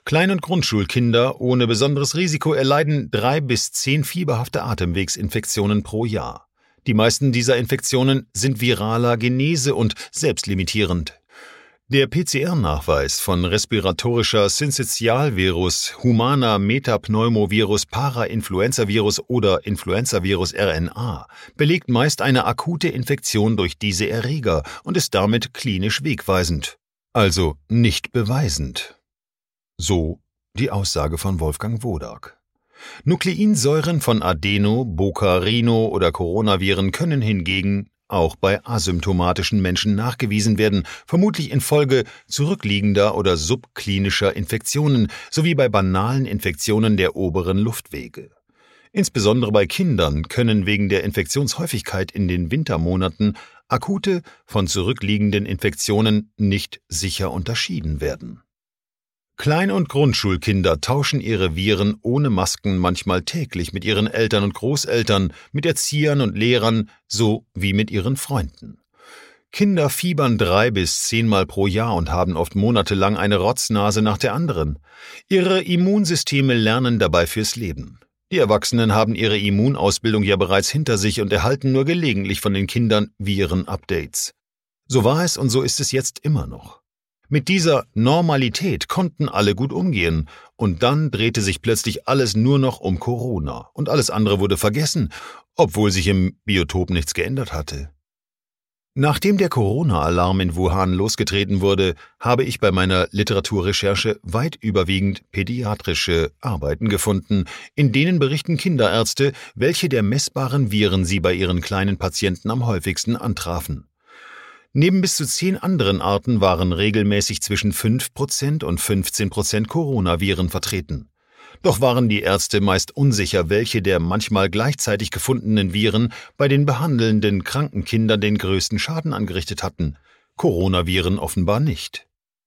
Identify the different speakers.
Speaker 1: Klein- und Grundschulkinder ohne besonderes Risiko erleiden 3 bis 10 fieberhafte Atemwegsinfektionen pro Jahr. Die meisten dieser Infektionen sind viraler Genese und selbstlimitierend. Der PCR-Nachweis von respiratorischer Syncytialvirus, humaner Metapneumovirus, Parainfluenzavirus oder Influenzavirus RNA belegt meist eine akute Infektion durch diese Erreger und ist damit klinisch wegweisend, also nicht beweisend. So die Aussage von Wolfgang Wodak. Nukleinsäuren von Adeno-, Bocarino- oder Coronaviren können hingegen auch bei asymptomatischen Menschen nachgewiesen werden, vermutlich infolge zurückliegender oder subklinischer Infektionen sowie bei banalen Infektionen der oberen Luftwege. Insbesondere bei Kindern können wegen der Infektionshäufigkeit in den Wintermonaten akute von zurückliegenden Infektionen nicht sicher unterschieden werden. Klein- und Grundschulkinder tauschen ihre Viren ohne Masken manchmal täglich mit ihren Eltern und Großeltern, mit Erziehern und Lehrern so wie mit ihren Freunden. Kinder fiebern 3 bis 10 Mal pro Jahr und haben oft monatelang eine Rotznase nach der anderen. Ihre Immunsysteme lernen dabei fürs Leben. Die Erwachsenen haben ihre Immunausbildung ja bereits hinter sich und erhalten nur gelegentlich von den Kindern Viren-Updates. So war es und so ist es jetzt immer noch. Mit dieser Normalität konnten alle gut umgehen und dann drehte sich plötzlich alles nur noch um Corona und alles andere wurde vergessen, obwohl sich im Biotop nichts geändert hatte. Nachdem der Corona-Alarm in Wuhan losgetreten wurde, habe ich bei meiner Literaturrecherche weit überwiegend pädiatrische Arbeiten gefunden, in denen berichten Kinderärzte, welche der messbaren Viren sie bei ihren kleinen Patienten am häufigsten antrafen. Neben bis zu 10 anderen Arten waren regelmäßig zwischen 5% und 15% Coronaviren vertreten. Doch waren die Ärzte meist unsicher, welche der manchmal gleichzeitig gefundenen Viren bei den behandelnden kranken Kindern den größten Schaden angerichtet hatten. Coronaviren offenbar nicht.